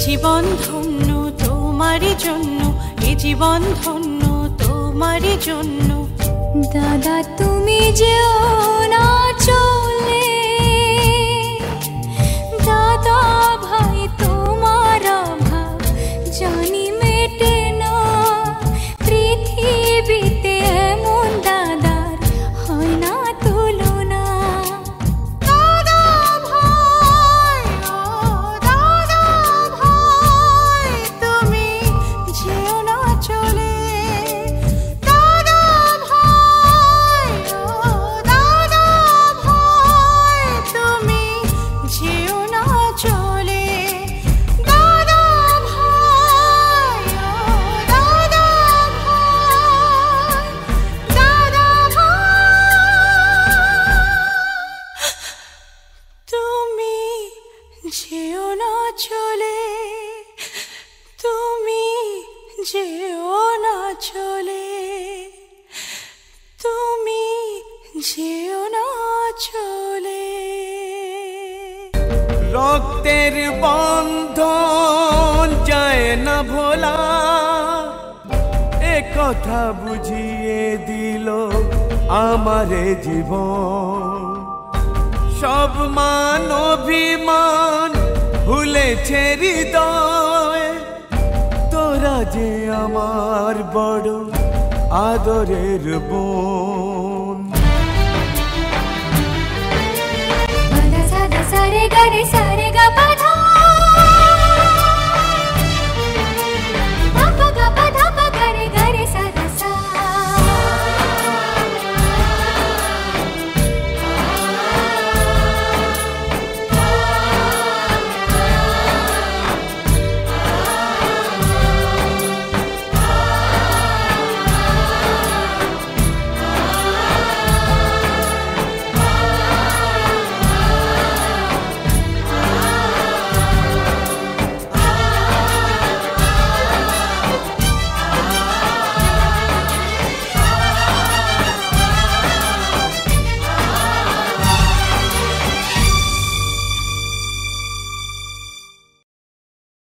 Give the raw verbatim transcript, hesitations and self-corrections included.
জীবন ধন্য তোমারই জন্য, এ জীবন ধন্য তোমারই জন্য। দাদা তুমি যেও না চলে, দাদা ভাই তোমার অভাব জানি মেটে না। পৃথিবীতে এমন দাদার হয় না তুলনা। দাদা ভাই ও দাদা ভাই তুমি যেও না চলে, দাদা ভাই ও দাদা ভাই তুমি যেও না চলে, দাদা ভাই ও দাদা ভাই, দাদা ভাই তুমি যেও না চলে, তুমি যেও না চলে, তুমি যেও না চলে। রক্তের বন্ধন যায় না ভোলা, এ কথা বুঝিয়ে দিল আমারে জীবন। সব মান অভিমান ভুলেছে হৃদয়, তোরা যে আমার বড় আদরের বোন। সাদা সাদা সারে গারে সারে গা পা